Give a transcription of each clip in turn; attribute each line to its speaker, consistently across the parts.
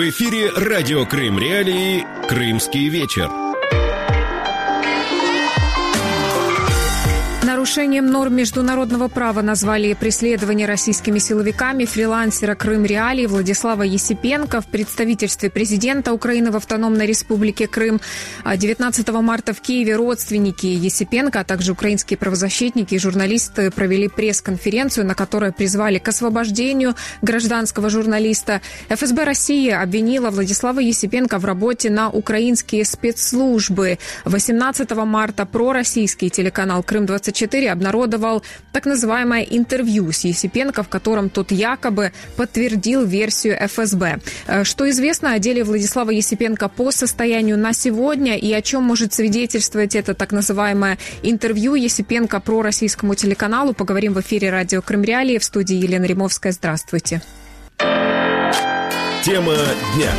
Speaker 1: В эфире радио Крым Реалии «Крымский вечер».
Speaker 2: Нарушением норм международного права назвали преследование российскими силовиками фрилансера Крым Реалии Владислава Есипенко в представительстве президента Украины в Автономной Республике Крым. 19 марта в Киеве родственники Есипенко, а также украинские правозащитники и журналисты провели пресс-конференцию, на которой призвали к освобождению гражданского журналиста. ФСБ России обвинила Владислава Есипенко в работе на украинские спецслужбы. 18 марта пророссийский телеканал «Крым-24» обнародовал так называемое интервью с Есипенко, в котором тот якобы подтвердил версию ФСБ. Что известно о деле Владислава Есипенко по состоянию на сегодня и о чем может свидетельствовать это так называемое интервью Есипенко пророссийскому телеканалу, поговорим в эфире радио Крым Реалии. В студии Елена Римовская. Здравствуйте.
Speaker 1: Тема дня.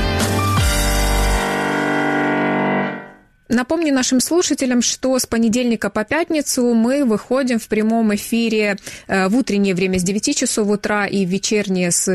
Speaker 2: Напомню нашим слушателям, что с понедельника по пятницу мы выходим в прямом эфире в утреннее время с 9 часов утра и в вечернее с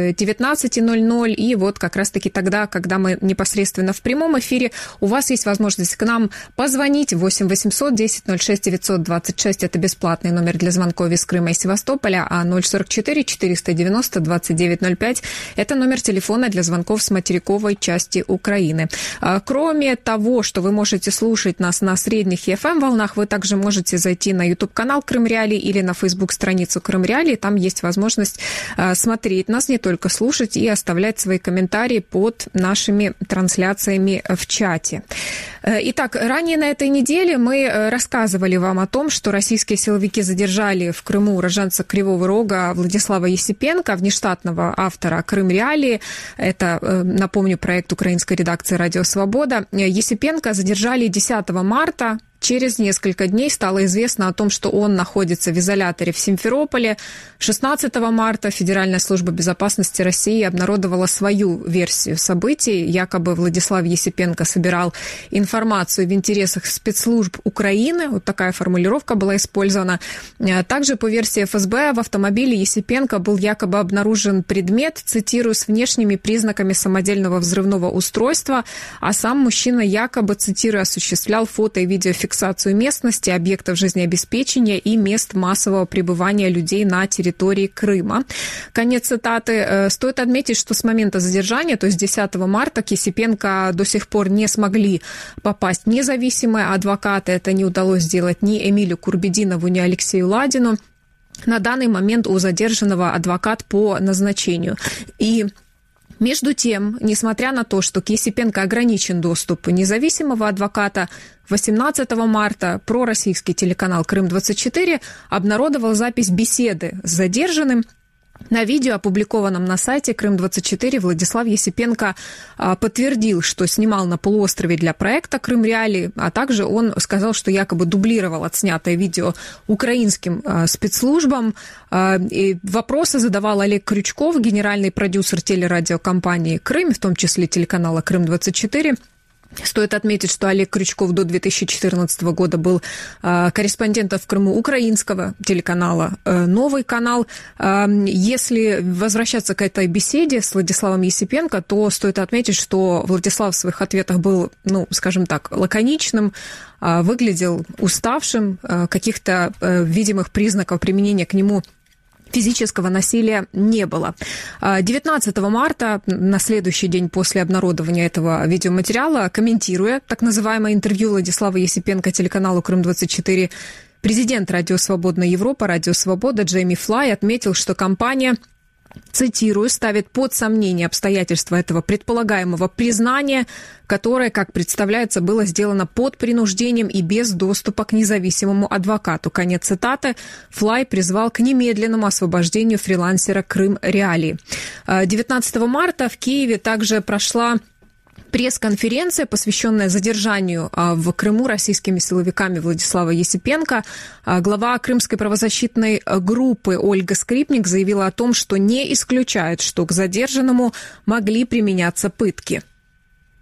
Speaker 2: 19:00. И вот как раз-таки тогда, когда мы непосредственно в прямом эфире, у вас есть возможность к нам позвонить 8 800 10 06 926. Это бесплатный номер для звонков из Крыма и Севастополя, а 044 490 2905 – это номер телефона для звонков с материковой части Украины. Кроме того, что вы можете слушать нас на средних и FM-волнах, вы также можете зайти на YouTube-канал Крым Реалии или на Facebook-страницу Крым Реалии. Там есть возможность смотреть нас, не только слушать, и оставлять свои комментарии под нашими трансляциями в чате. Итак, ранее на этой неделе мы рассказывали вам о том, что российские силовики задержали в Крыму уроженца Кривого Рога Владислава Есипенко, внештатного автора Крым Реалии. Это, напомню, проект украинской редакции «Радио Свобода». Есипенко задержали 10 марта. Через несколько дней стало известно о том, что он находится в изоляторе в Симферополе. 16 марта Федеральная служба безопасности России обнародовала свою версию событий. Якобы Владислав Есипенко собирал информацию в интересах спецслужб Украины. Вот такая формулировка была использована. Также по версии ФСБ в автомобиле Есипенко был якобы обнаружен предмет, цитирую, с внешними признаками самодельного взрывного устройства, а сам мужчина якобы, цитирую, осуществлял фото- и видеофиксацию местности, объектов жизнеобеспечения и мест массового пребывания людей на территории Крыма. Конец цитаты. Стоит отметить, что с момента задержания, то есть 10 марта, к Есипенко до сих пор не смогли попасть независимые адвокаты. Это не удалось сделать ни Эмилю Курбединову, ни Алексею Ладину. На данный момент у задержанного адвокат по назначению. И между тем, несмотря на то, что к Есипенко ограничен доступ независимого адвоката, 18 марта пророссийский телеканал «Крым-24» обнародовал запись беседы с задержанным. На видео, опубликованном на сайте Крым-24, Владислав Есипенко подтвердил, что снимал на полуострове для проекта Крым Реалии, а также он сказал, что якобы дублировал отснятое видео украинским спецслужбам. И вопросы задавал Олег Крючков, генеральный продюсер телерадиокомпании «Крым», в том числе телеканала Крым-24. Стоит отметить, что Олег Крючков до 2014 года был корреспондентом в Крыму украинского телеканала «Новый канал». Если возвращаться к этой беседе с Владиславом Есипенко, то стоит отметить, что Владислав в своих ответах был, скажем так, лаконичным, выглядел уставшим, каких-то видимых признаков применения к нему физического насилия не было. 19 марта, на следующий день после обнародования этого видеоматериала, комментируя так называемое интервью Владислава Есипенко телеканалу Крым-24, президент Радио Свободная Европа, Радио Свобода Джейми Флай отметил, что компания, цитирую, ставит под сомнение обстоятельства этого предполагаемого признания, которое, как представляется, было сделано под принуждением и без доступа к независимому адвокату. Конец цитаты. Флай призвал к немедленному освобождению фрилансера Крым Реалии. 19 марта в Киеве также прошла пресс-конференция, посвященная задержанию в Крыму российскими силовиками Владислава Есипенко. Глава крымской правозащитной группы Ольга Скрипник заявила о том, что не исключает, что к задержанному могли применяться пытки.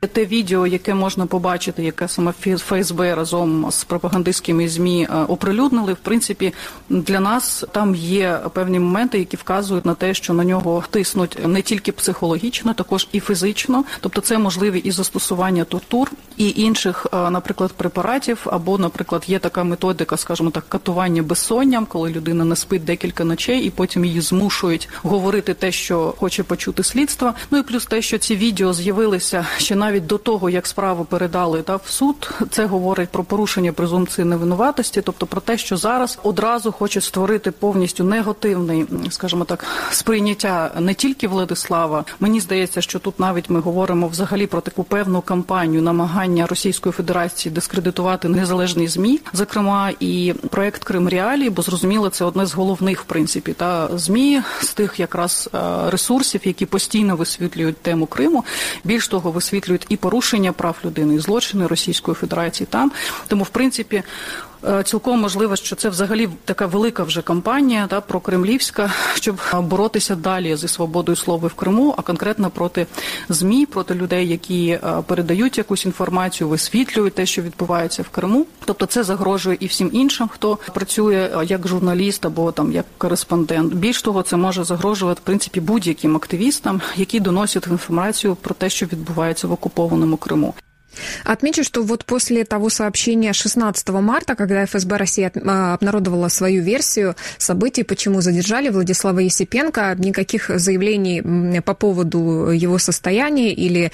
Speaker 3: Те відео, яке можна побачити, яке саме ФСБ разом з пропагандистськими ЗМІ оприлюднили, в принципі, для нас там є певні моменти, які вказують на те, що на нього тиснуть не тільки психологічно, також і фізично. Тобто це можливі і застосування тортур, і інших, наприклад, препаратів, або, наприклад, є така методика, скажімо так, катування безсонням, коли людина не спить декілька ночей, і потім її змушують говорити те, що хоче почути слідство. Ну і плюс те, що ці відео з'явилися ще навіть до того, як справу передали в суд, це говорить про порушення презумпції невинуватості, тобто про те, що зараз одразу хочуть створити повністю негативний, скажімо так, сприйняття не тільки Владислава. Мені здається, що тут навіть ми говоримо взагалі про таку певну кампанію намагання Російської Федерації дискредитувати незалежні ЗМІ, зокрема і проект «Крим Реалії», бо зрозуміло, це одне з головних, в принципі, ЗМІ з тих якраз ресурсів, які постійно висвітлюють тему Криму. Більш того, висвітлюють і порушення прав людини, і злочини Російської Федерації там. Тому, в принципі, цілком можливо, що це взагалі така велика вже кампанія прокремлівська, щоб боротися далі зі свободою слова в Криму, а конкретно проти ЗМІ, проти людей, які передають якусь інформацію, висвітлюють те, що відбувається в Криму. Тобто це загрожує і всім іншим, хто працює як журналіст або там як кореспондент. Більш того, це може загрожувати, в принципі, будь-яким активістам, які доносять інформацію про те, що відбувається в окупованому Криму.
Speaker 2: Отмечу, что вот после того сообщения 16 марта, когда ФСБ России обнародовала свою версию событий, почему задержали Владислава Есипенко, никаких заявлений по поводу его состояния или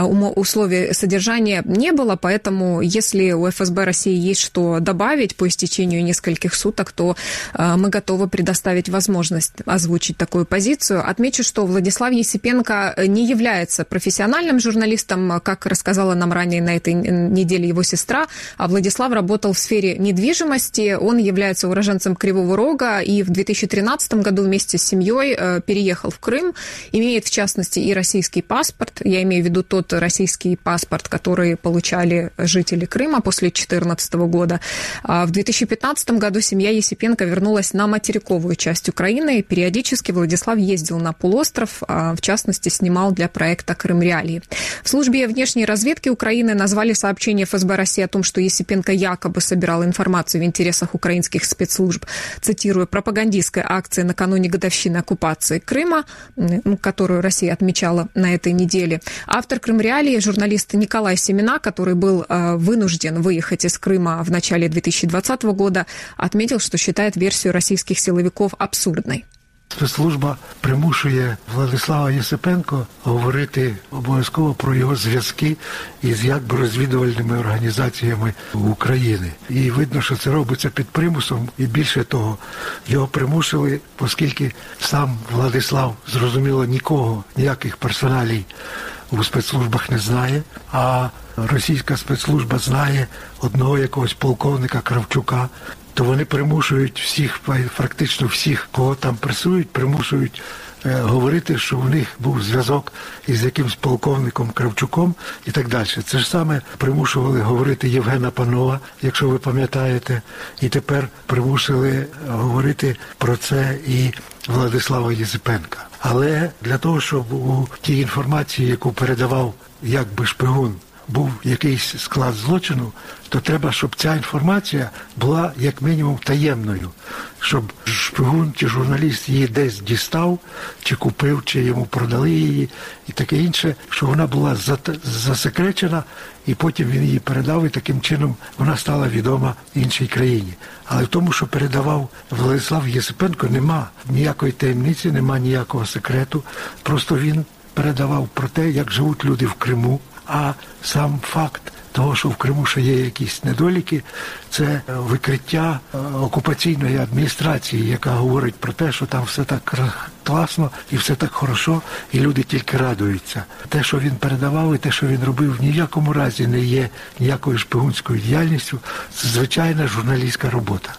Speaker 2: условий содержания не было, поэтому если у ФСБ России есть что добавить по истечению нескольких суток, то мы готовы предоставить возможность озвучить такую позицию. Отмечу, что Владислав Есипенко не является профессиональным журналистом, как рассказала нам ранее на этой неделе его сестра, а Владислав работал в сфере недвижимости, он является уроженцем Кривого Рога и в 2013 году вместе с семьей переехал в Крым, имеет в частности и российский паспорт, я имею в виду тот российский паспорт, который получали жители Крыма после 2014 года. А в 2015 году семья Есипенко вернулась на материковую часть Украины, и периодически Владислав ездил на полуостров, в частности снимал для проекта «Крым Реалии». В службе внешней разведки Украины назвали сообщение ФСБ России о том, что Есипенко якобы собирал информацию в интересах украинских спецслужб, цитирую, пропагандистской акции накануне годовщины оккупации Крыма, которую Россия отмечала на этой неделе. Автор «Крым Реалии», журналист Николай Семена, который был вынужден выехать из Крыма в начале 2020 года, отметил, что считает версию российских силовиков абсурдной.
Speaker 4: Спецслужба примушує Владислава Єсипенко говорити обов'язково про його зв'язки із якби розвідувальними організаціями України. І видно, що це робиться під примусом. І більше того, його примусили, оскільки сам Владислав, зрозуміло, ніяких персоналій у спецслужбах не знає, а російська спецслужба знає одного якогось полковника Кравчука, то вони примушують всіх, практично всіх, кого там пресують, примушують говорити, що в них був зв'язок із якимсь полковником Кравчуком і так далі. Це ж саме примушували говорити Євгена Панова, якщо ви пам'ятаєте, і тепер примусили говорити про це і Владислава Єсипенка. Але для того, щоб у тій інформації, яку передавав якби шпигун, був якийсь склад злочину, то треба, щоб ця інформація була як мінімум таємною. Щоб шпигун чи журналіст її десь дістав, чи купив, чи йому продали її і таке інше, щоб вона була засекречена, і потім він її передав, і таким чином вона стала відома іншій країні. Але в тому, що передавав Владислав Єсипенко, нема ніякої таємниці, нема ніякого секрету. Просто він передавав про те, як живуть люди в Криму, а сам факт того, що в Криму ще є якісь недоліки, це викриття окупаційної адміністрації, яка говорить про те, що там все так класно і все так хорошо, і люди тільки радуються. Те, що він передавав і те, що він робив, ні в якому разі не є ніякою шпигунською діяльністю, це звичайна журналістська робота.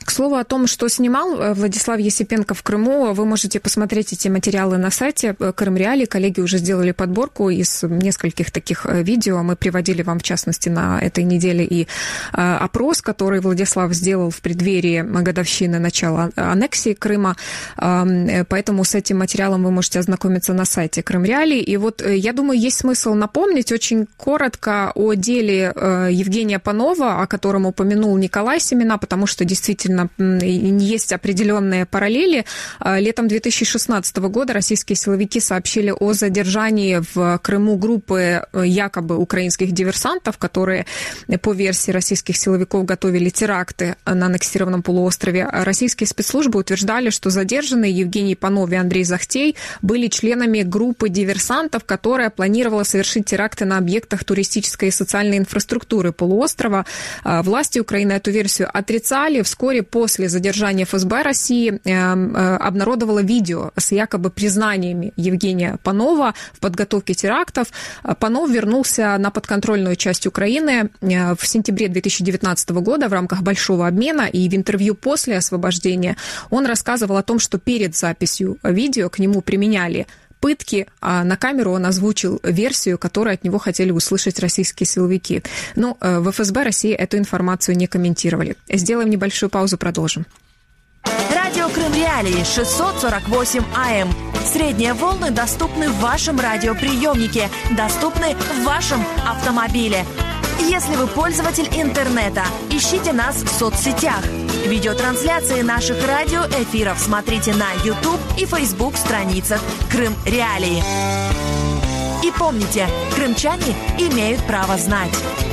Speaker 2: К слову о том, что снимал Владислав Есипенко в Крыму, вы можете посмотреть эти материалы на сайте Крым Реалии. Коллеги уже сделали подборку из нескольких таких видео. Мы приводили вам, в частности, на этой неделе и опрос, который Владислав сделал в преддверии годовщины начала аннексии Крыма. Поэтому с этим материалом вы можете ознакомиться на сайте Крым Реалии. И вот, я думаю, есть смысл напомнить очень коротко о деле Евгения Панова, о котором упомянул Николай Семена, потому что действительно есть определенные параллели. Летом 2016 года российские силовики сообщили о задержании в Крыму группы якобы украинских диверсантов, которые, по версии российских силовиков, готовили теракты на аннексированном полуострове. Российские спецслужбы утверждали, что задержанные Евгений Панов и Андрей Захтей были членами группы диверсантов, которая планировала совершить теракты на объектах туристической и социальной инфраструктуры полуострова. Власти Украины эту версию отрицали. Вскоре после задержания ФСБ России обнародовало видео с якобы признаниями Евгения Панова в подготовке терактов. Панов вернулся на подконтрольную часть Украины в сентябре 2019 года в рамках большого обмена, и в интервью после освобождения он рассказывал о том, что перед записью видео к нему применяли пытки, а на камеру он озвучил версию, которую от него хотели услышать российские силовики. Но в ФСБ России эту информацию не комментировали. Сделаем небольшую паузу, продолжим.
Speaker 5: Радио Крым Реалии 648 АМ. Средние волны доступны в вашем радиоприемнике, доступны в вашем автомобиле. Если вы пользователь интернета, ищите нас в соцсетях. Видеотрансляции наших радиоэфиров смотрите на YouTube и Facebook страницах Крым Реалии. И помните, крымчане имеют право знать.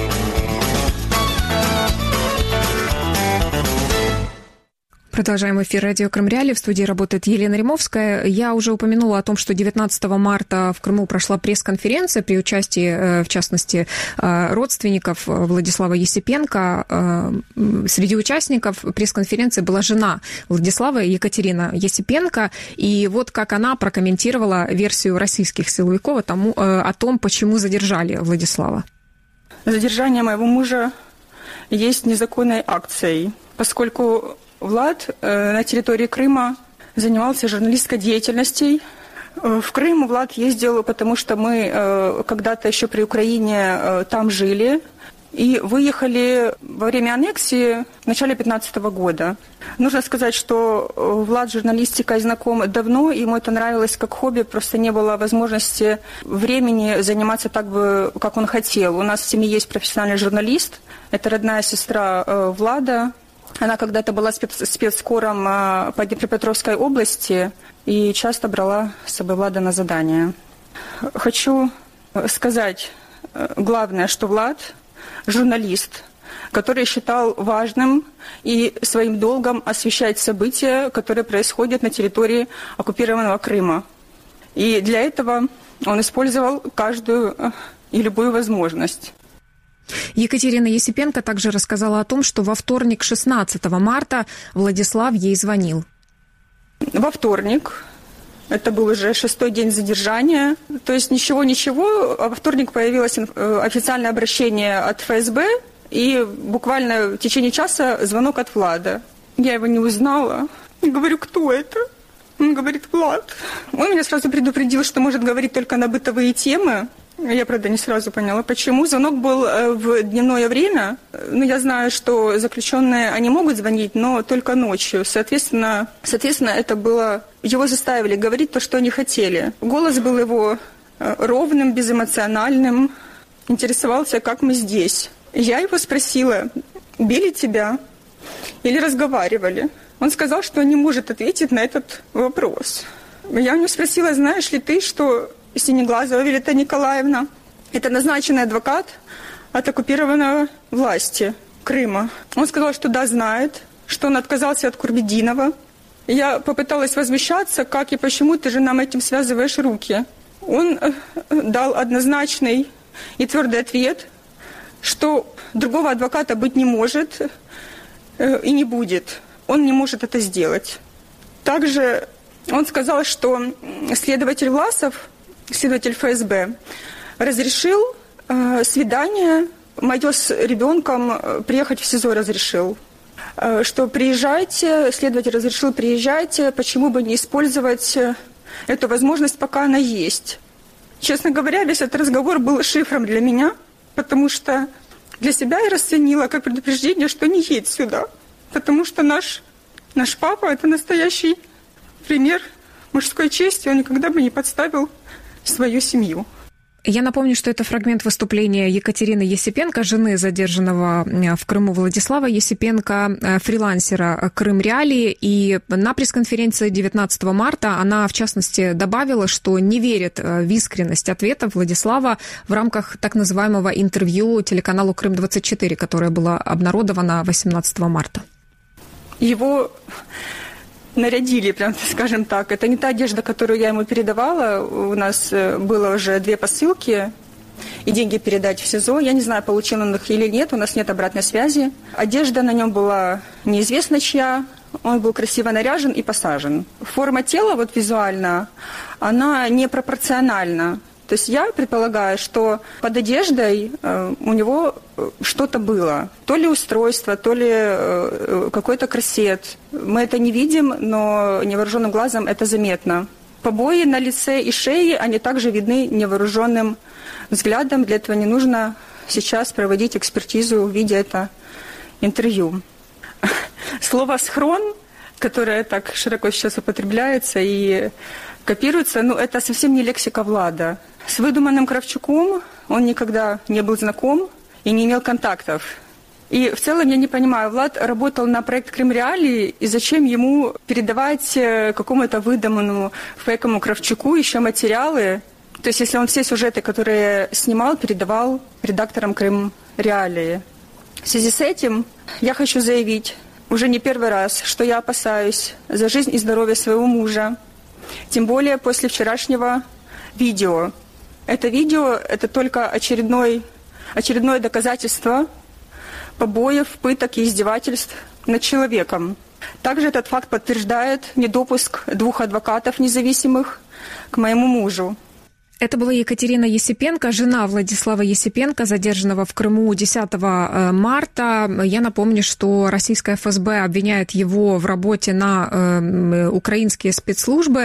Speaker 2: Продолжаем эфир радио Крым Реалии. В студии работает Елена Римовская. Я уже упомянула о том, что 19 марта в Крыму прошла пресс-конференция при участии, в частности, родственников Владислава Есипенко. Среди участников пресс-конференции была жена Владислава, Екатерина Есипенко. И вот как она прокомментировала версию российских силовиков о том, почему задержали Владислава.
Speaker 6: Задержание моего мужа есть незаконной акцией, поскольку Влад на территории Крыма занимался журналистской деятельностью. В Крым Влад ездил, потому что мы когда-то еще при Украине там жили и выехали во время аннексии в начале 2015 года. Нужно сказать, что Влад с журналистикой знаком давно, ему это нравилось как хобби, просто не было возможности времени заниматься так бы, как он хотел. У нас в семье есть профессиональный журналист, это родная сестра Влада. Она когда-то была спецкором по Днепропетровской области и часто брала с собой Влада на задания. Хочу сказать главное, что Влад – журналист, который считал важным и своим долгом освещать события, которые происходят на территории оккупированного Крыма. И для этого он использовал каждую и любую возможность.
Speaker 2: Екатерина Есипенко также рассказала о том, что во вторник, 16 марта, Владислав ей звонил.
Speaker 6: Во вторник, это был уже 6-й день задержания, то есть ничего, а во вторник появилось официальное обращение от ФСБ, и буквально в течение часа звонок от Влада. Я его не узнала. Говорю, кто это? Он говорит, Влад. Он меня сразу предупредил, что может говорить только на бытовые темы. Я, правда, не сразу поняла, почему. Звонок был в дневное время. Ну, я знаю, что заключенные, они могут звонить, но только ночью. Соответственно, это было... Его заставили говорить то, что они хотели. Голос был его ровным, безэмоциональным. Интересовался, как мы здесь. Я его спросила, били тебя или разговаривали? Он сказал, что не может ответить на этот вопрос. Я у него спросила, знаешь ли ты, что... Синеглазова Виолетта Николаевна. Это назначенный адвокат от оккупированной власти Крыма. Он сказал, что да, знает, что он отказался от Курбединова. Я попыталась возмущаться, как и почему ты же нам этим связываешь руки. Он дал однозначный и твердый ответ, что другого адвоката быть не может и не будет. Он не может это сделать. Также он сказал, что следователь Власов, следователь ФСБ, разрешил свидание, майор с ребенком приехать в СИЗО разрешил. что приезжайте, следователь разрешил приезжать, почему бы не использовать эту возможность, пока она есть. Честно говоря, весь этот разговор был шифром для меня, потому что для себя я расценила как предупреждение, что не едь сюда, потому что наш папа – это настоящий пример мужской чести, он никогда бы не подставил свою семью.
Speaker 2: Я напомню, что это фрагмент выступления Екатерины Есипенко, жены задержанного в Крыму Владислава Есипенко, фрилансера «Крым Реалии». И на пресс-конференции 19 марта она, в частности, добавила, что не верит в искренность ответов Владислава в рамках так называемого интервью телеканалу «Крым-24», которое было обнародовано 18 марта.
Speaker 6: Его нарядили, прям скажем так. Это не та одежда, которую я ему передавала. У нас было уже 2 посылки и деньги передать в СИЗО. Я не знаю, получил он их или нет, у нас нет обратной связи. Одежда на нем была неизвестно чья. Он был красиво наряжен и посажен. Форма тела, вот визуально, она непропорциональна. То есть я предполагаю, что под одеждой у него что-то было. То ли устройство, то ли какой-то корсет. Мы это не видим, но невооруженным глазом это заметно. Побои на лице и шее, они также видны невооруженным взглядом. Для этого не нужно сейчас проводить экспертизу, видя это интервью. Слово «схрон», которое так широко сейчас употребляется и копируется, это совсем не лексика Влада. С выдуманным Кравчуком он никогда не был знаком и не имел контактов. И в целом я не понимаю, Влад работал на проект «Крым Реалии», и зачем ему передавать какому-то выдуманному фейковому Кравчуку еще материалы? То есть если он все сюжеты, которые снимал, передавал редакторам «Крым Реалии». В связи с этим я хочу заявить уже не первый раз, что я опасаюсь за жизнь и здоровье своего мужа. Тем более после вчерашнего видео. Это видео – это только очередное доказательство побоев, пыток и издевательств над человеком. Также этот факт подтверждает недопуск 2 адвокатов независимых к моему мужу.
Speaker 2: Это была Екатерина Есипенко, жена Владислава Есипенко, задержанного в Крыму 10 марта. Я напомню, что российская ФСБ обвиняет его в работе на украинские спецслужбы,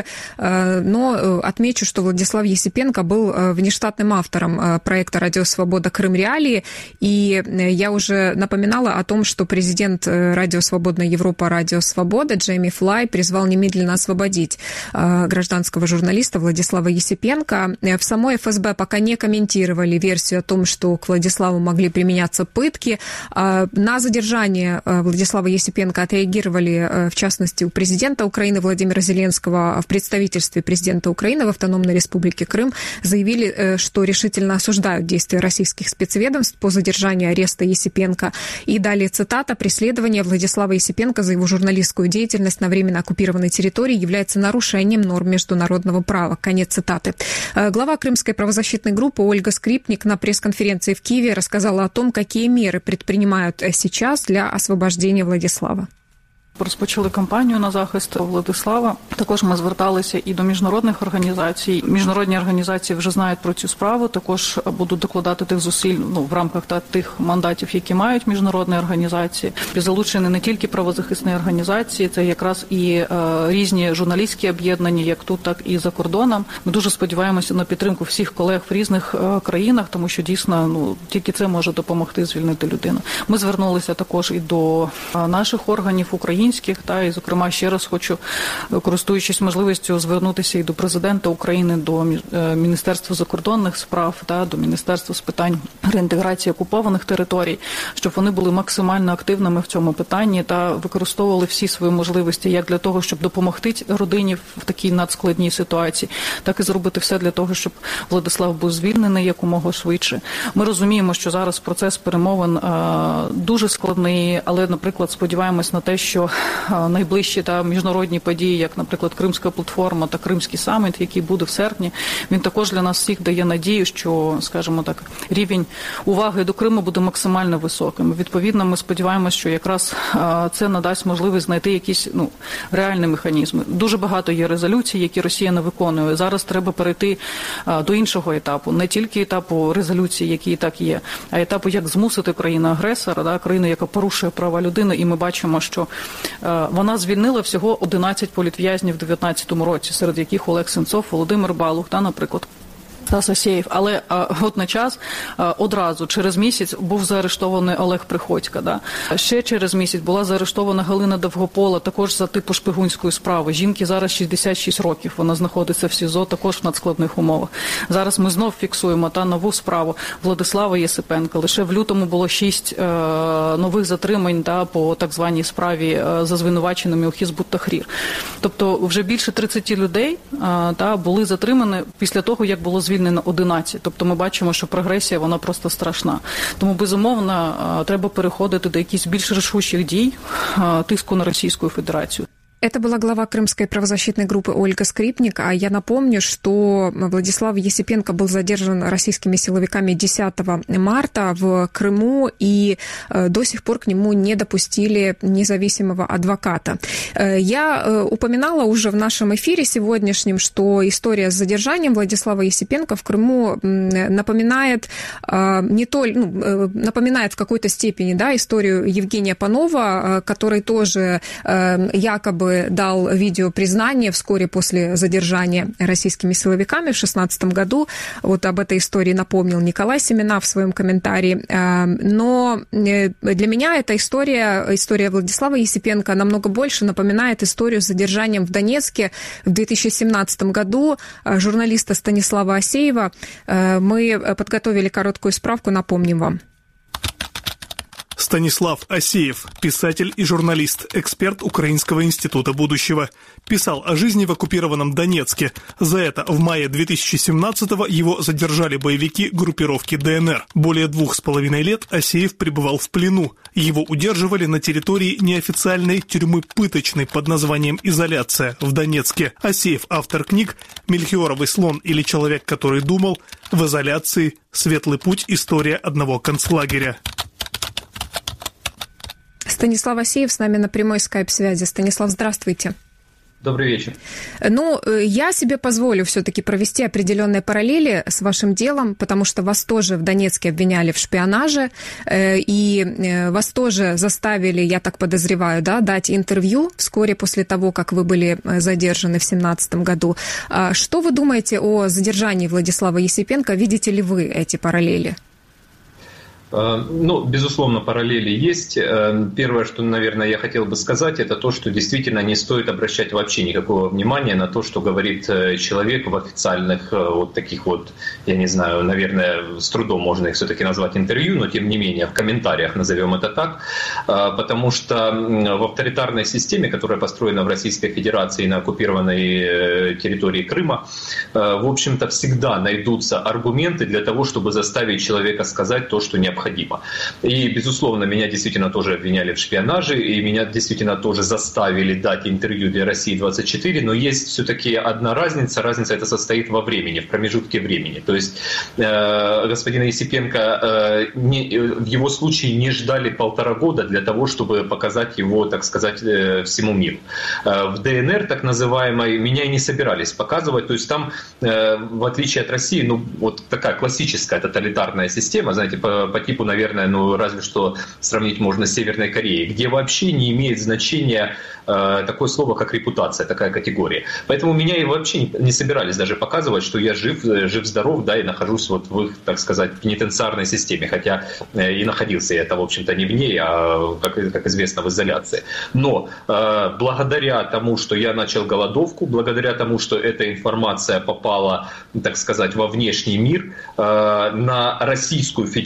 Speaker 2: но отмечу, что Владислав Есипенко был внештатным автором проекта «Радио Свобода. Крым Реалии», и я уже напоминала о том, что президент «Радио Свободная Европа. Радио Свобода» Джейми Флай призвал немедленно освободить гражданского журналиста Владислава Есипенко. В самой ФСБ пока не комментировали версию о том, что к Владиславу могли применяться пытки. На задержание Владислава Есипенко отреагировали, в частности, у президента Украины Владимира Зеленского в представительстве президента Украины в Автономной Республике Крым заявили, что решительно осуждают действия российских спецведомств по задержанию и аресту Есипенко. И далее цитата: «Преследование Владислава Есипенко за его журналистскую деятельность на временно оккупированной территории является нарушением норм международного права». Конец цитаты. Глава Крымской правозащитной группы Ольга Скрипник на пресс-конференции в Киеве рассказала о том, какие меры предпринимают сейчас для освобождения Владислава.
Speaker 3: Розпочали кампанію на захист Владислава. Також ми зверталися і до міжнародних організацій. Міжнародні організації вже знають про цю справу, також будуть докладати тих зусиль в рамках тих мандатів, які мають міжнародні організації. Залучені не тільки правозахисні організації, це якраз і різні журналістські об'єднання, як тут, так і за кордоном. Ми дуже сподіваємося на підтримку всіх колег в різних країнах, тому що дійсно тільки це може допомогти звільнити людину. Ми звернулися також і до наших органів українських, і, зокрема, ще раз хочу, користуючись можливістю, звернутися і до президента України, до Міністерства закордонних справ, до Міністерства з питань реінтеграції окупованих територій, щоб вони були максимально активними в цьому питанні та використовували всі свої можливості як для того, щоб допомогти родині в такій надскладній ситуації, так і зробити все для того, щоб Владислав був звільнений якомога швидше. Ми розуміємо, що зараз процес перемовин дуже складний, але, наприклад, сподіваємось на те, що найближчі та міжнародні події, як, наприклад, Кримська платформа та Кримський саміт, який буде в серпні, він також для нас всіх дає надію, що, скажімо так, рівень уваги до Криму буде максимально високим. Відповідно, ми сподіваємося, що якраз це надасть можливість знайти якісь реальні механізми. Дуже багато є резолюцій, які Росія не виконує. Зараз треба перейти до іншого етапу. Не тільки етапу резолюції, які і так є, а етапу, як змусити країну-агресора, країну, яка порушує права людини. І ми бачимо, що вона звільнила всього 11 політв'язнів у 2019 році, серед яких Олег Сенцов, Володимир Балух, наприклад, Стас Асєєв. Але водночас одразу через місяць був заарештований Олег Приходько. Ще через місяць була заарештована Галина Довгопола, також за типу шпигунської справи. Жінки зараз 66 років, вона знаходиться в СІЗО, також в надскладних умовах. Зараз ми знов фіксуємо нову справу Владислава Єсипенка. Лише в лютому було 6 нових затримань по так званій справі за звинуваченими у Хізбут-Тахрір. Тобто вже більше 30 людей були затримані після того, як було звільнено 11. Тобто ми бачимо, що прогресія, вона просто страшна. Тому, безумовно, треба переходити до якихось більш рішучих дій, тиску на Російську Федерацію.
Speaker 2: Это была глава Крымской правозащитной группы Ольга Скрипник. А я напомню, что Владислав Есипенко был задержан российскими силовиками 10 марта в Крыму, и до сих пор к нему не допустили независимого адвоката. Я упоминала уже в нашем эфире сегодняшнем, что история с задержанием Владислава Есипенко в Крыму напоминает напоминает в какой-то степени историю Евгения Панова, который тоже якобы дал видеопризнание вскоре после задержания российскими силовиками в 2016 году. Вот об этой истории напомнил Николай Семена в своем комментарии. Но для меня эта история Владислава Есипенко намного больше напоминает историю с задержанием в Донецке в 2017 году журналиста Станислава Асеева. Мы подготовили короткую справку, напомним вам.
Speaker 7: Станислав Асеев, писатель и журналист, эксперт Украинского института будущего. Писал о жизни в оккупированном Донецке. За это в мае 2017-го его задержали боевики группировки ДНР. Более 2,5 лет Асеев пребывал в плену. Его удерживали на территории неофициальной тюрьмы пыточной под названием «Изоляция» в Донецке. Асеев – автор книг «Мельхиоровый слон» или «Человек, который думал», «В изоляции», «Светлый путь. История одного концлагеря».
Speaker 2: Станислав Асеев с нами на прямой скайп-связи. Станислав, здравствуйте.
Speaker 8: Добрый вечер.
Speaker 2: Я себе позволю все-таки провести определенные параллели с вашим делом, потому что вас тоже в Донецке обвиняли в шпионаже, и вас тоже заставили, я так подозреваю, дать интервью вскоре после того, как вы были задержаны в 2017 году. Что вы думаете о задержании Владислава Есипенко? Видите ли вы эти параллели?
Speaker 8: Безусловно, параллели есть. Первое, что, наверное, я хотел бы сказать, это то, что действительно не стоит обращать вообще никакого внимания на то, что говорит человек в официальных я не знаю, наверное, с трудом можно их все-таки назвать интервью, но тем не менее в комментариях назовем это так, потому что в авторитарной системе, которая построена в Российской Федерации на оккупированной территории Крыма, в общем-то, всегда найдутся аргументы для того, чтобы заставить человека сказать то, что необходимо. И, безусловно, меня действительно тоже обвиняли в шпионаже, и меня действительно тоже заставили дать интервью для России-24, но есть все-таки одна разница. Разница эта состоит во времени, в промежутке времени. То есть господина Есипенко в его случае не ждали 1,5 года для того, чтобы показать его, так сказать, всему миру. В ДНР, так называемой, меня и не собирались показывать. То есть там, в отличие от России, такая классическая тоталитарная система, знаете, по типу, наверное, разве что сравнить можно с Северной Кореей, где вообще не имеет значения такое слово, как репутация, такая категория. Поэтому меня и вообще не собирались даже показывать, что я жив-здоров, и нахожусь в их, так сказать, пенитенциарной системе, хотя и находился я, в общем-то, не в ней, а, как известно, в изоляции. Но благодаря тому, что я начал голодовку, благодаря тому, что эта информация попала, так сказать, во внешний мир, на Российскую Федерацию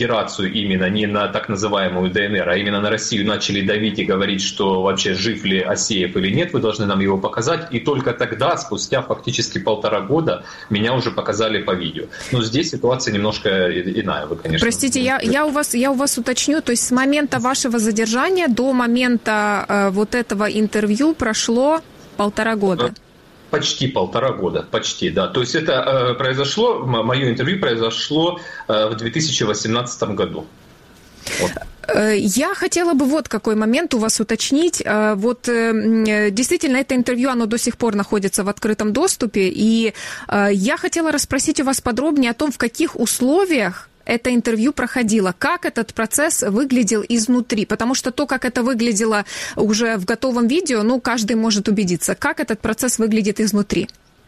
Speaker 8: Россию именно, не на так называемую ДНР, а именно на Россию начали давить и говорить, что вообще жив ли Асеев или нет, вы должны нам его показать. И только тогда, спустя фактически 1,5 года, меня уже показали по видео. Но здесь ситуация немножко иная, вы, конечно.
Speaker 2: Простите, я у вас уточню, то есть с момента вашего задержания до момента вот этого интервью прошло 1,5 года?
Speaker 8: Почти 1,5 года, почти, да. То есть это произошло, мое интервью произошло в 2018 году. Вот.
Speaker 2: Я хотела бы вот какой момент у вас уточнить. Вот действительно, это интервью, оно до сих пор находится в открытом доступе, и я хотела расспросить у вас подробнее о том, в каких условиях это интервью проходило, как этот процесс выглядел изнутри, потому что то, как это выглядело уже в готовом видео, каждый может убедиться, как этот процесс выглядит изнутри.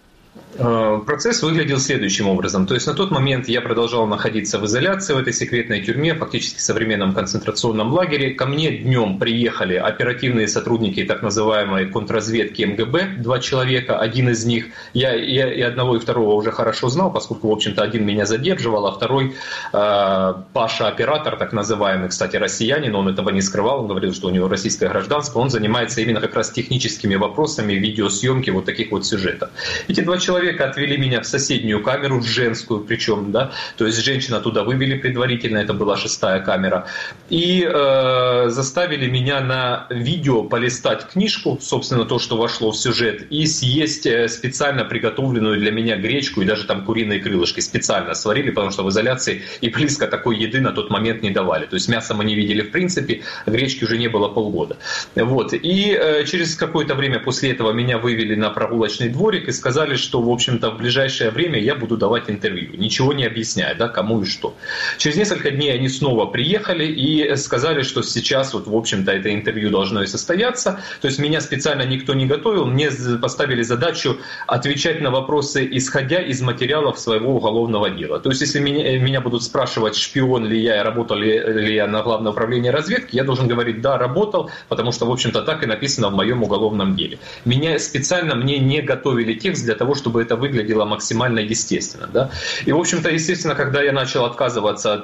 Speaker 8: Процесс выглядел следующим образом. То есть на тот момент я продолжал находиться в изоляции в этой секретной тюрьме, фактически современном концентрационном лагере. Ко мне днем приехали оперативные сотрудники так называемой контрразведки МГБ, 2 человека. Один из них, я и одного, и второго уже хорошо знал, поскольку, в общем-то, один меня задерживал, а второй, Паша, оператор так называемый, кстати, россиянин, он этого не скрывал, он говорил, что у него российское гражданство, он занимается именно как раз техническими вопросами видеосъемки вот таких вот сюжетов. Эти 2 человека отвели меня в соседнюю камеру, женскую причем, да, то есть женщина туда вывели предварительно, это была 6-я камера, и заставили меня на видео полистать книжку, собственно, то, что вошло в сюжет, и съесть специально приготовленную для меня гречку и даже там куриные крылышки специально сварили, потому что в изоляции и близко такой еды на тот момент не давали. То есть мясо мы не видели в принципе, гречки уже не было полгода. Вот. И через какое-то время после этого меня вывели на прогулочный дворик и сказали, что, в общем-то, в ближайшее время я буду давать интервью, ничего не объясняя, да, кому и что. Через несколько дней они снова приехали и сказали, что сейчас, вот, в общем-то, это интервью должно и состояться. То есть меня специально никто не готовил, мне поставили задачу отвечать на вопросы, исходя из материалов своего уголовного дела. То есть если меня будут спрашивать, шпион ли я, работал ли я на Главное управление разведки, я должен говорить, да, работал, потому что, в общем-то, так и написано в моем уголовном деле. Меня специально мне не готовили текст для того, чтобы это выглядело максимально естественно. Да? И, в общем-то, естественно, когда я начал отказываться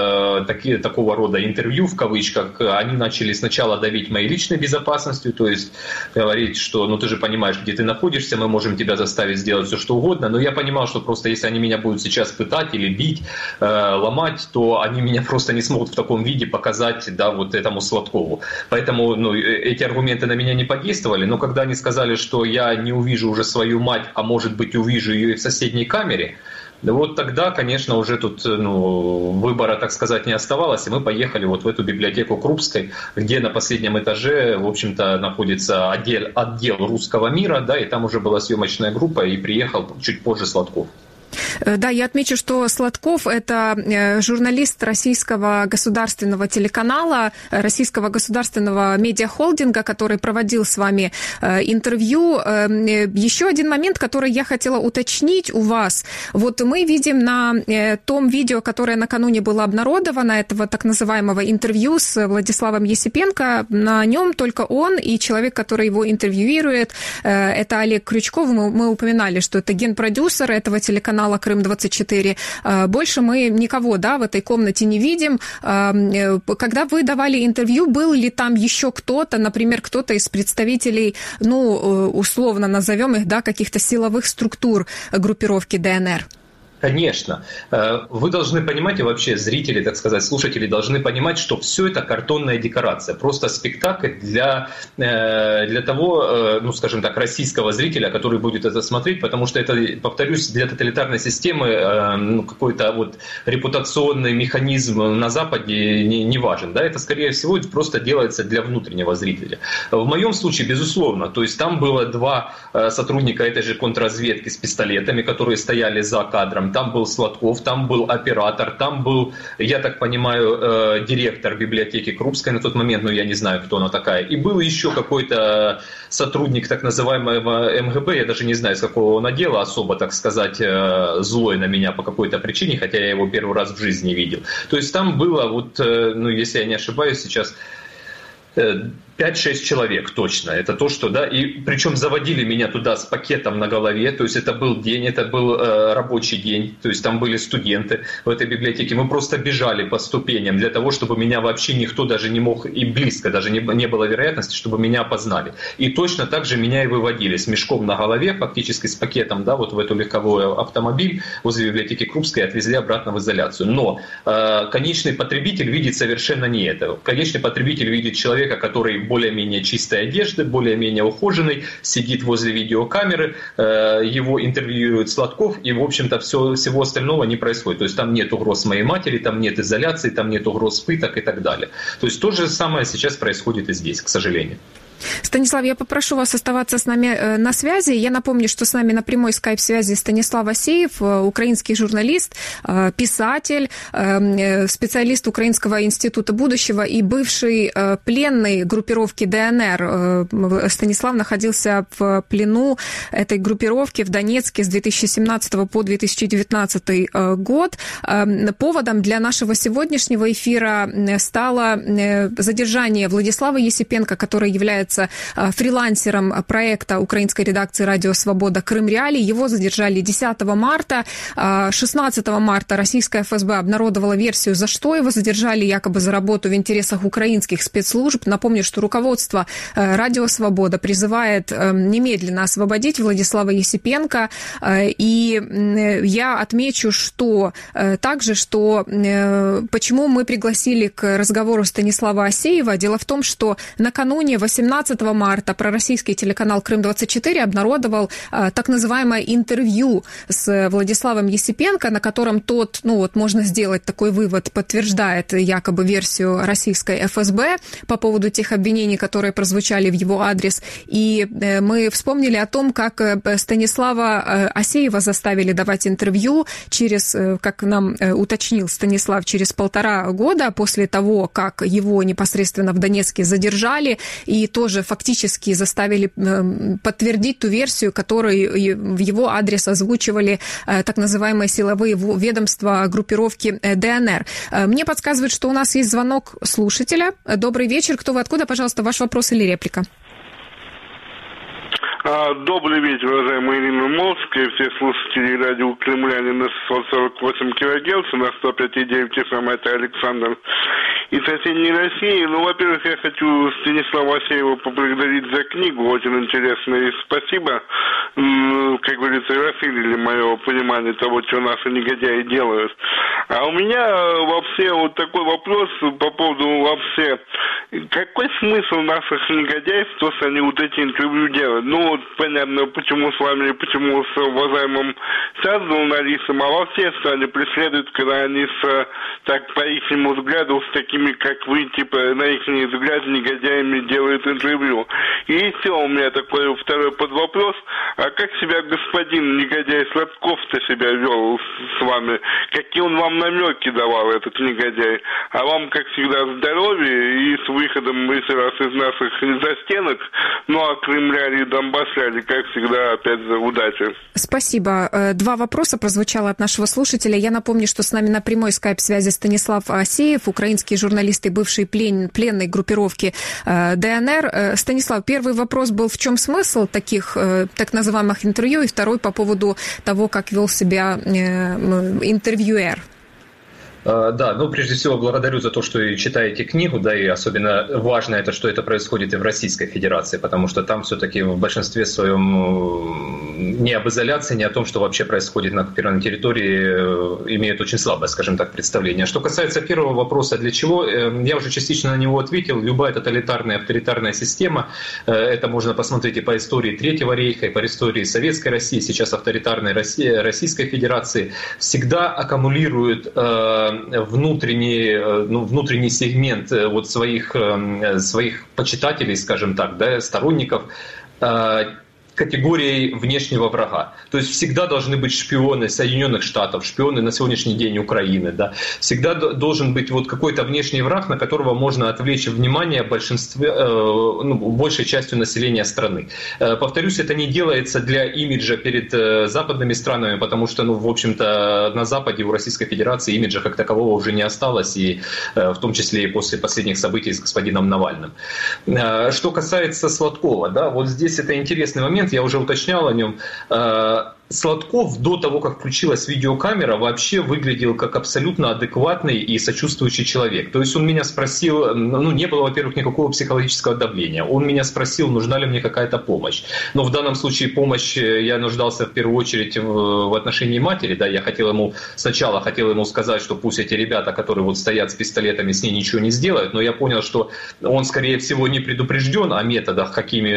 Speaker 8: от такого рода интервью, в кавычках, они начали сначала давить моей личной безопасностью, то есть говорить, что ты же понимаешь, где ты находишься, мы можем тебя заставить сделать все, что угодно, но я понимал, что просто если они меня будут сейчас пытать или бить, ломать, то они меня просто не смогут в таком виде показать, да, вот этому Сладкову. Поэтому эти аргументы на меня не подействовали, но когда они сказали, что я не увижу уже свою мать, а может быть увижу ее и в соседней камере, да вот тогда, конечно, уже тут выбора, так сказать, не оставалось, и мы поехали вот в эту библиотеку Крупской, где на последнем этаже, в общем-то, находится отдел русского мира, да, и там уже была съемочная группа, и приехал чуть позже Сладков.
Speaker 2: Да, я отмечу, что Сладков – это журналист российского государственного телеканала, российского государственного медиахолдинга, который проводил с вами интервью. Еще один момент, который я хотела уточнить у вас. Вот мы видим на том видео, которое накануне было обнародовано, этого так называемого интервью с Владиславом Есипенко, на нем только он и человек, который его интервьюирует, это Олег Крючков. Мы упоминали, что это генпродюсер этого телеканала «Крым-24». Больше мы никого, да, в этой комнате не видим. Когда вы давали интервью, был ли там еще кто-то, например, кто-то из представителей, условно назовем их, да, каких-то силовых структур группировки ДНР?
Speaker 8: Конечно. Вы должны понимать, и вообще зрители, так сказать, слушатели должны понимать, что все это картонная декорация. Просто спектакль для того, скажем так, российского зрителя, который будет это смотреть, потому что это, повторюсь, для тоталитарной системы какой-то вот репутационный механизм на Западе не важен. Да? Это, скорее всего, просто делается для внутреннего зрителя. В моем случае, безусловно, то есть там было 2 сотрудника этой же контрразведки с пистолетами, которые стояли за кадром. Там был Сладков, там был оператор, там был, я так понимаю, директор библиотеки Крупской на тот момент, я не знаю, кто она такая. И был еще какой-то сотрудник так называемого МГБ, я даже не знаю, с какого он отдела, особо, так сказать, злой на меня по какой-то причине, хотя я его первый раз в жизни видел. То есть там было, если я не ошибаюсь сейчас, 5-6 человек точно. Это то, что, да, и причем заводили меня туда с пакетом на голове, то есть это был день, это был рабочий день, то есть там были студенты в этой библиотеке. Мы просто бежали по ступеням для того, чтобы меня вообще никто даже не мог, и близко даже не было вероятности, чтобы меня опознали. И точно так же меня и выводили с мешком на голове, фактически с пакетом, да, вот в эту легковой автомобиль возле библиотеки Крупской, отвезли обратно в изоляцию. Но конечный потребитель видит совершенно не это. Конечный потребитель видит человека, который более-менее чистой одежды, более-менее ухоженный, сидит возле видеокамеры, его интервьюирует Сладков, и, в общем-то, всего остального не происходит. То есть там нет угроз моей матери, там нет изоляции, там нет угроз пыток и так далее. То есть то же самое сейчас происходит и здесь, к сожалению.
Speaker 2: Станислав, я попрошу вас оставаться с нами на связи. Я напомню, что с нами на прямой скайп-связи Станислав Асеев, украинский журналист, писатель, специалист Украинского института будущего и бывший пленный группировки ДНР. Станислав находился в плену этой группировки в Донецке с 2017 по 2019 год. Поводом для нашего сегодняшнего эфира стало задержание Владислава Есипенко, который является фрилансером проекта украинской редакции «Радио Свобода» «Крым Реалии». Его задержали 10 марта. 16 марта российская ФСБ обнародовала версию, за что его задержали, якобы за работу в интересах украинских спецслужб. Напомню, что руководство «Радио Свобода» призывает немедленно освободить Владислава Есипенко. И я отмечу, что также, что почему мы пригласили к разговору Станислава Асеева. Дело в том, что накануне 18 марта пророссийский телеканал «Крым-24» обнародовал так называемое интервью с Владиславом Есипенко, на котором тот, можно сделать такой вывод, подтверждает якобы версию российской ФСБ по поводу тех обвинений, которые прозвучали в его адрес. И мы вспомнили о том, как Станислава Асеева заставили давать интервью через, как нам уточнил Станислав, через 1,5 года после того, как его непосредственно в Донецке задержали и тоже фактически заставили подтвердить ту версию, которую в его адрес озвучивали так называемые силовые ведомства группировки ДНР. Мне подсказывают, что у нас есть звонок слушателя. Добрый вечер. Кто вы, откуда? Пожалуйста, ваш вопрос или реплика.
Speaker 9: Добрый вечер, уважаемая Ирина Молская, все слушатели радио «Кремляне» на 648 кГц, на 105,9 FM, это Александр из соседней России. Во-первых, я хочу Станислава Асеева поблагодарить за книгу, очень интересно, и спасибо, как говорится, расширили мое понимание того, что наши негодяи делают. А у меня вообще вот такой вопрос по поводу вообще, какой смысл наших негодяев, то, что они вот эти интервью делают? Понятно, почему с вами, почему с уважаемым сейчас журналистом, а вообще, что они преследуют, когда они так по ихнему взгляду, с такими, как вы, типа, на их взгляд, негодяями делают интервью. И еще у меня такой второй подвопрос. А как себя господин негодяй Сладков-то себя вел с вами? Какие он вам намеки давал, этот негодяй? А вам, как всегда, здоровья и с выходом еще раз из наших застенок, а Крым Реалии, Донбасс Реалии, как всегда, опять за удачи.
Speaker 2: Спасибо. 2 вопроса прозвучало от нашего слушателя. Я напомню, что с нами на прямой скайп-связи Станислав Асеев, украинский журналист и бывший пленной группировки ДНР. Станислав, первый вопрос был, в чем смысл таких так называемых интервью, и второй по поводу того, как вел себя интервьюер.
Speaker 8: Да, прежде всего благодарю за то, что читаете книгу, да, и особенно важно это, что это происходит и в Российской Федерации, потому что там все-таки в большинстве своем не об изоляции, не о том, что вообще происходит на оккупированной территории, имеют очень слабое, скажем так, представление. Что касается первого вопроса, для чего, я уже частично на него ответил. Любая тоталитарная, авторитарная система, это можно посмотреть и по истории Третьего рейха, и по истории Советской России, сейчас авторитарной Российской Федерации, всегда аккумулирует внутренний сегмент своих почитателей, скажем так, да, сторонников, категорией внешнего врага. То есть всегда должны быть шпионы Соединенных Штатов, шпионы на сегодняшний день Украины. Да? Всегда должен быть вот какой-то внешний враг, на которого можно отвлечь внимание большей частью населения страны. Повторюсь, это не делается для имиджа перед западными странами, потому что, в общем-то, на Западе у Российской Федерации имиджа как такового уже не осталось, и в том числе и после последних событий с господином Навальным. Что касается Сладкова, да, вот здесь это интересный момент, я уже уточнял о нем. Сладков до того, как включилась видеокамера, вообще выглядел как абсолютно адекватный и сочувствующий человек. То есть он меня спросил, не было, во-первых, никакого психологического давления. Он меня спросил, нужна ли мне какая-то помощь. Но в данном случае помощь я нуждался в первую очередь в отношении матери. Да, я сначала хотел ему сказать, что пусть эти ребята, которые вот стоят с пистолетами, с ней ничего не сделают. Но я понял, что он, скорее всего, не предупрежден о методах,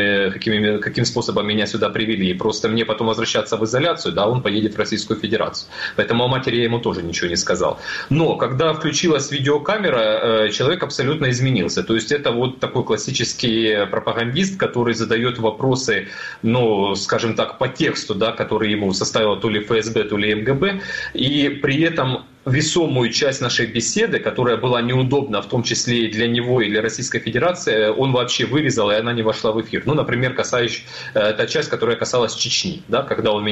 Speaker 8: каким способом меня сюда привели. И просто мне потом возвращаться в изоляцию, да, он поедет в Российскую Федерацию. Поэтому о матери я ему тоже ничего не сказал. Но когда включилась видеокамера, человек абсолютно изменился. То есть это вот такой классический пропагандист, который задает вопросы, скажем так, по тексту, да, который ему составило то ли ФСБ, то ли МГБ, и при этом весомую часть нашей беседы, которая была неудобна, в том числе и для него, и для Российской Федерации, он вообще вырезал, и она не вошла в эфир. Например, та часть, которая касалась Чечни. Да, когда он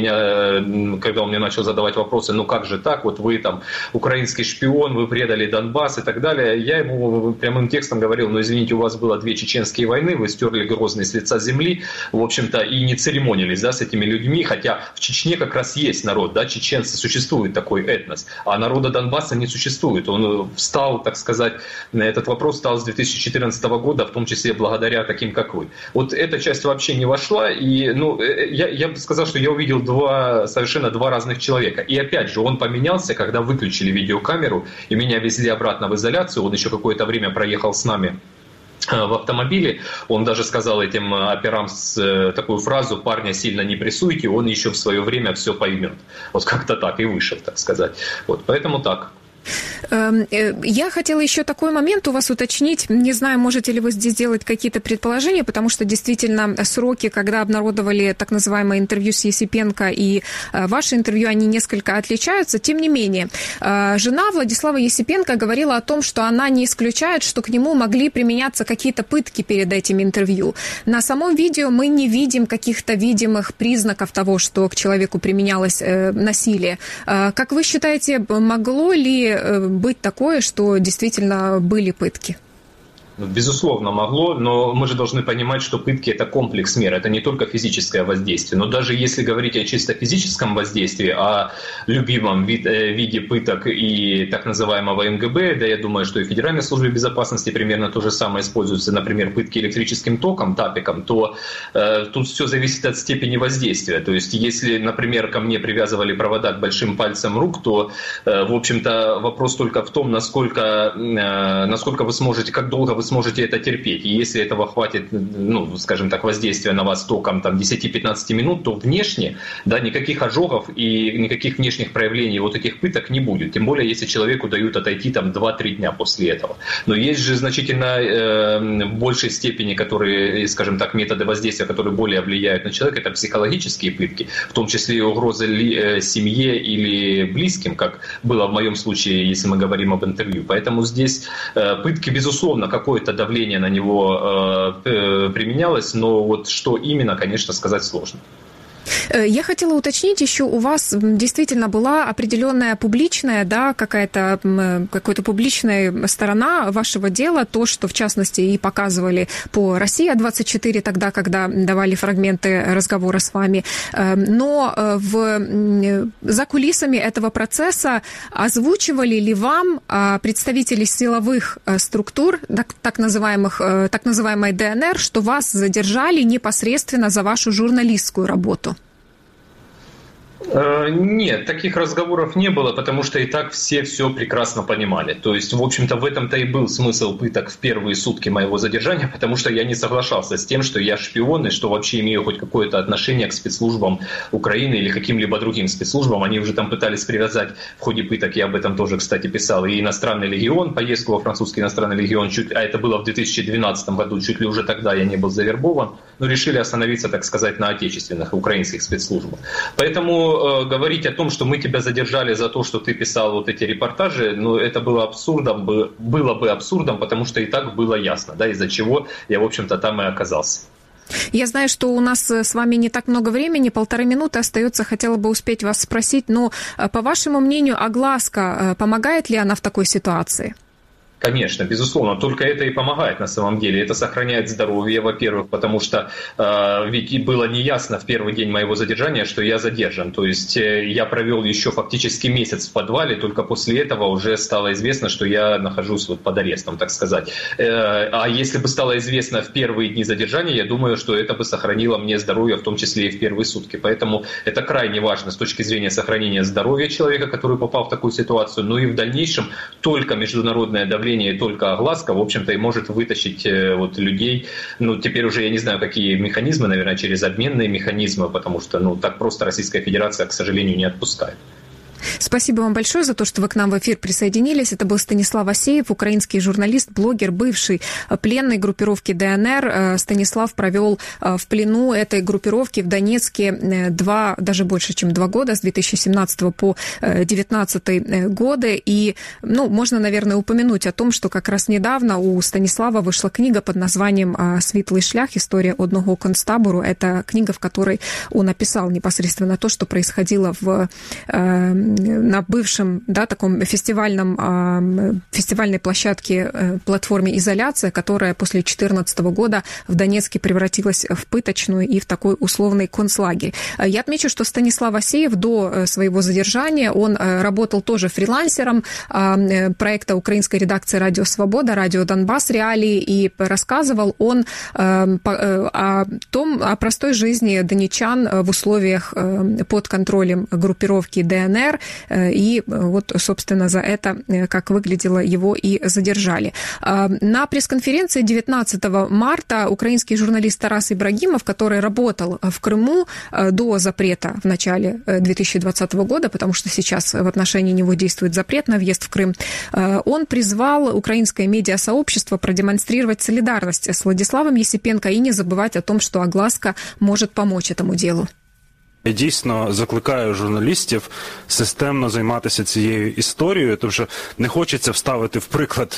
Speaker 8: мне начал задавать вопросы, как же так, вот вы там украинский шпион, вы предали Донбасс и так далее, я ему прямым текстом говорил, извините, у вас было 2 чеченские войны, вы стерли Грозный с лица земли, в общем-то, и не церемонились, да, с этими людьми, хотя в Чечне как раз есть народ, да, чеченцы, существует такой этнос, а народа Донбасса не существует. Он встал, так сказать, этот вопрос встал с 2014 года, в том числе благодаря таким, как вы. Вот эта часть вообще не вошла, и я бы сказал, что я увидел совершенно два разных человека. И опять же, он поменялся, когда выключили видеокамеру, и меня везли обратно в изоляцию, он еще какое-то время проехал с нами в автомобиле, он даже сказал этим операм такую фразу: парня сильно не прессуйте, он еще в свое время все поймет. Вот как-то так и вышел, так сказать. Вот, поэтому так.
Speaker 2: Я хотела еще такой момент у вас уточнить. Не знаю, можете ли вы здесь сделать какие-то предположения, потому что действительно сроки, когда обнародовали так называемое интервью с Есипенко и ваше интервью, они несколько отличаются. Тем не менее, жена Владислава Есипенко говорила о том, что она не исключает, что к нему могли применяться какие-то пытки перед этим интервью. На самом видео мы не видим каких-то видимых признаков того, что к человеку применялось насилие. Как вы считаете, могло ли быть такое, что действительно были пытки?
Speaker 8: Безусловно, могло, но мы же должны понимать, что пытки – это комплекс мер, это не только физическое воздействие. Но даже если говорить о чисто физическом воздействии, о любимом виде пыток и так называемого МГБ, да, я думаю, что и в Федеральной службе безопасности примерно то же самое используется, например, пытки электрическим током, тапиком, то тут все зависит от степени воздействия. То есть, если, например, ко мне привязывали провода к большим пальцам рук, то, в общем-то, вопрос только в том, насколько вы сможете, как долго вы сможете это терпеть. И если этого хватит, скажем так, воздействия на вас током 10-15 минут, то внешне, да, никаких ожогов и никаких внешних проявлений вот этих пыток не будет. Тем более, если человеку дают отойти 2-3 дня после этого. Но есть же значительно большей степени, которые, скажем так, методы воздействия, которые более влияют на человека, это психологические пытки, в том числе и угрозы семье или близким, как было в моем случае, если мы говорим об интервью. Поэтому здесь пытки, безусловно, какое-то давление на него применялось, но вот что именно, конечно, сказать сложно.
Speaker 2: Я хотела уточнить еще, у вас действительно была определенная публичная, да, какая-то публичная сторона вашего дела, то, что в частности и показывали по «Россия-24» тогда, когда давали фрагменты разговора с вами. Но за кулисами этого процесса озвучивали ли вам представители силовых структур, так называемой ДНР, что вас задержали непосредственно за вашу журналистскую работу?
Speaker 8: Нет, таких разговоров не было, потому что и так все прекрасно понимали. То есть, в общем-то, в этом-то и был смысл пыток в первые сутки моего задержания, потому что я не соглашался с тем, что я шпион и что вообще имею хоть какое-то отношение к спецслужбам Украины или каким-либо другим спецслужбам. Они уже там пытались привязать в ходе пыток, я об этом тоже, кстати, писал, и иностранный легион, поездку во французский иностранный легион, а это было в 2012 году, чуть ли уже тогда я не был завербован, но решили остановиться, так сказать, на отечественных украинских спецслужбах. Поэтому говорить о том, что мы тебя задержали за то, что ты писал вот эти репортажи, ну, это было бы абсурдом, потому что и так было ясно, да, из-за чего я, в общем-то, там и оказался.
Speaker 2: Я знаю, что у нас с вами не так много времени, 1,5 минуты остается. Хотела бы успеть вас спросить, но, по вашему мнению, огласка, помогает ли она в такой ситуации?
Speaker 8: Конечно, безусловно, только это и помогает на самом деле. Это сохраняет здоровье, во-первых, потому что ведь и было неясно в первый день моего задержания, что я задержан. То есть я провел еще фактически месяц в подвале, только после этого уже стало известно, что я нахожусь вот под арестом, так сказать. А если бы стало известно в первые дни задержания, я думаю, что это бы сохранило мне здоровье, в том числе и в первые сутки. Поэтому это крайне важно с точки зрения сохранения здоровья человека, который попал в такую ситуацию. Ну и в дальнейшем только международное давление и только огласка, в общем-то, и может вытащить вот людей. Ну, теперь уже я не знаю, какие механизмы, наверное, через обменные механизмы, потому что, ну, так просто Российская Федерация, к сожалению, не отпускает.
Speaker 2: Спасибо вам большое за то, что вы к нам в эфир присоединились. Это был Станислав Асеев, украинский журналист, блогер, бывший пленный группировки ДНР. Станислав провел в плену этой группировки в Донецке даже больше, чем 2 года, с 2017 по 2019 годы. И, ну, можно, наверное, упомянуть о том, что как раз недавно у Станислава вышла книга под названием «Світлий шлях. История одного концтабору». Это книга, в которой он описал непосредственно то, что происходило на бывшем, да, таком фестивальной площадке, платформе «Изоляция», которая после 2014 года в Донецке превратилась в пыточную и в такой условный концлагерь. Я отмечу, что Станислав Асеев до своего задержания, он работал тоже фрилансером проекта украинской редакции «Радио Свобода», «Радио Донбасс. Реалии», и рассказывал он о простой жизни донечан в условиях под контролем группировки ДНР, и вот, собственно, за это, как выглядело, его и задержали. На пресс-конференции 19 марта украинский журналист Тарас Ибрагимов, который работал в Крыму до запрета в начале 2020 года, потому что сейчас в отношении него действует запрет на въезд в Крым, он призвал украинское медиасообщество продемонстрировать солидарность с Владиславом Єсипенко и не забывать о том, что огласка может помочь этому делу.
Speaker 10: Я дійсно закликаю журналістів системно займатися цією історією, тому що не хочеться вставити в приклад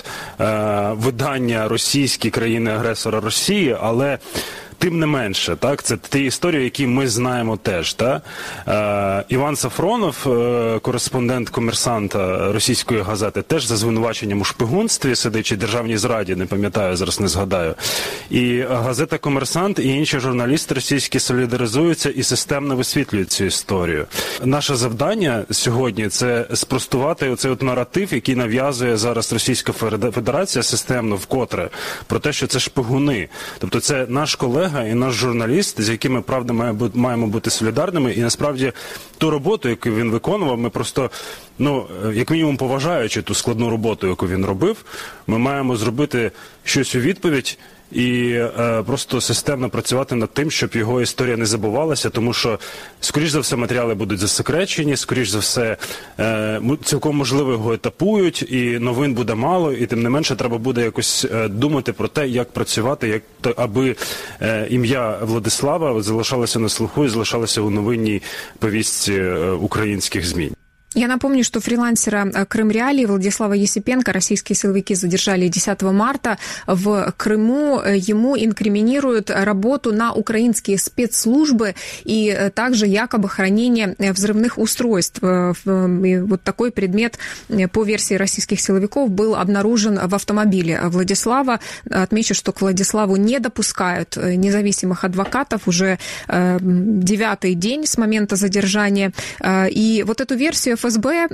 Speaker 10: видання російські країни-агресора Росії, але тим не менше, так, це ті історії, які ми знаємо теж. Так? Іван Сафронов, кореспондент «Комерсанта» російської газети, теж за звинуваченням у шпигунстві сидить, чи державній зраді, не пам'ятаю, зараз не згадаю. І газета «Комерсант» і інші журналісти російські солідаризуються і системно висвітлюють цю історію. Наше завдання сьогодні – це спростувати оцей от наратив, який нав'язує зараз Російська Федерація системно вкотре, про те, що це шпигуни. Тобто це наш колега і наш журналіст, з якими, правда, маємо бути солідарними. І, насправді, ту роботу, яку він виконував, ми просто, як мінімум, поважаючи ту складну роботу, яку він робив, ми маємо зробити щось у відповідь і просто системно працювати над тим, щоб його історія не забувалася, тому що, скоріш за все, матеріали будуть засекречені, скоріш за все, цілком можливо його етапують, і новин буде мало, і тим не менше треба буде якось думати про те, як працювати, аби ім'я Владислава залишалося на слуху і залишалося у новинній повістці українських ЗМІ.
Speaker 2: Я напомню, что фрилансера «Крым Реалии» Владислава Єсипенка российские силовики задержали 10 марта в Крыму. Ему инкриминируют работу на украинские спецслужбы и также якобы хранение взрывных устройств. И вот такой предмет, по версии российских силовиков, был обнаружен в автомобиле Владислава. Отмечу, что к Владиславу не допускают независимых адвокатов уже 9-й день с момента задержания. И вот эту версию ФСБ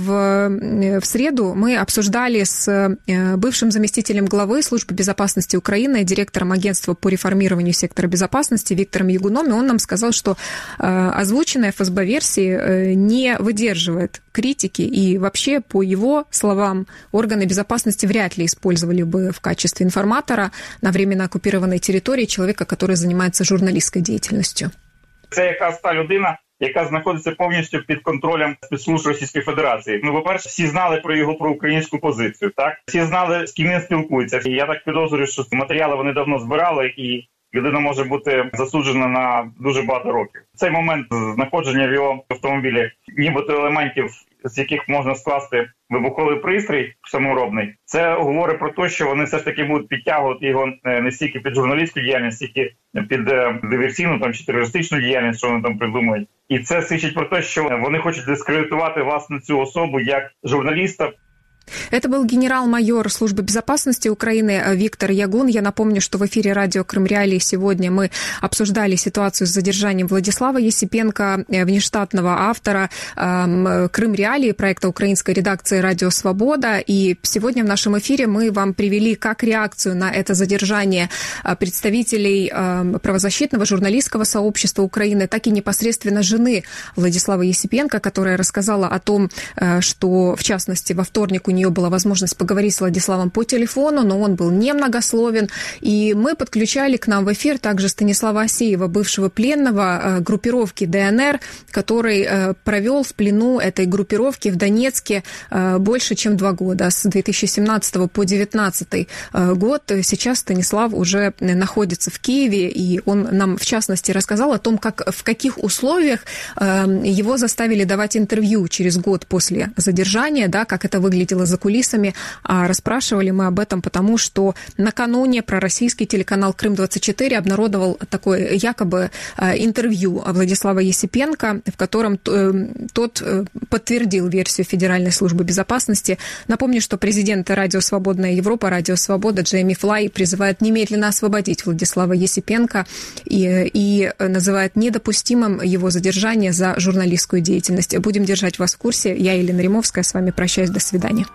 Speaker 2: в среду мы обсуждали с бывшим заместителем главы Службы безопасности Украины, директором агентства по реформированию сектора безопасности Виктором Ягуном, и он нам сказал, что озвученная ФСБ-версия не выдерживает критики, и вообще, по его словам, органы безопасности вряд ли использовали бы в качестве информатора на временно оккупированной территории человека, который занимается журналистской деятельностью.
Speaker 11: Це якраз та людина, яка знаходиться повністю під контролем спецслужб Російської Федерації. Ну, по-перше, всі знали про його проукраїнську позицію, так? Всі знали, з ким він спілкується. І я так підозрюю, що матеріали вони давно збирали, і людина може бути засуджена на дуже багато років. Цей момент знаходження в його автомобілі нібито елементів, з яких можна скласти вибуховий пристрій саморобний, це говорить про те, що вони все ж таки будуть підтягувати його не стільки під журналістську діяльність, стільки під диверсійну там, чи терористичну діяльність, що вони там придумають. І це свідчить про те, що вони хочуть дискредитувати власне цю особу як журналіста.
Speaker 2: Это был генерал-майор Службы безопасности Украины Виктор Ягун. Я напомню, что в эфире радио «Крым Реалии» сегодня мы обсуждали ситуацию с задержанием Владислава Есипенко, внештатного автора «Крым Реалии», проекта украинской редакции «Радио Свобода». И сегодня в нашем эфире мы вам привели как реакцию на это задержание представителей правозащитного журналистского сообщества Украины, так и непосредственно жены Владислава Есипенко, которая рассказала о том, что, в частности, во вторник у нее была возможность поговорить с Владиславом по телефону, но он был немногословен. И мы подключали к нам в эфир также Станислава Асеева, бывшего пленного группировки ДНР, который провел в плену этой группировки в Донецке больше, чем 2 года, с 2017 по 2019 год. Сейчас Станислав уже находится в Киеве, и он нам, в частности, рассказал о том, в каких условиях его заставили давать интервью через год после задержания, да, как это выглядело за кулисами. А расспрашивали мы об этом потому, что накануне пророссийский телеканал «Крым-24» обнародовал такое якобы интервью Владислава Есипенко, в котором тот подтвердил версию Федеральной службы безопасности. Напомню, что президент «Радио Свободная Европа», «Радио Свобода» Джейми Флай призывает немедленно освободить Владислава Есипенко и называет недопустимым его задержание за журналистскую деятельность. Будем держать вас в курсе. Я, Елена Римовская, с вами прощаюсь. До свидания.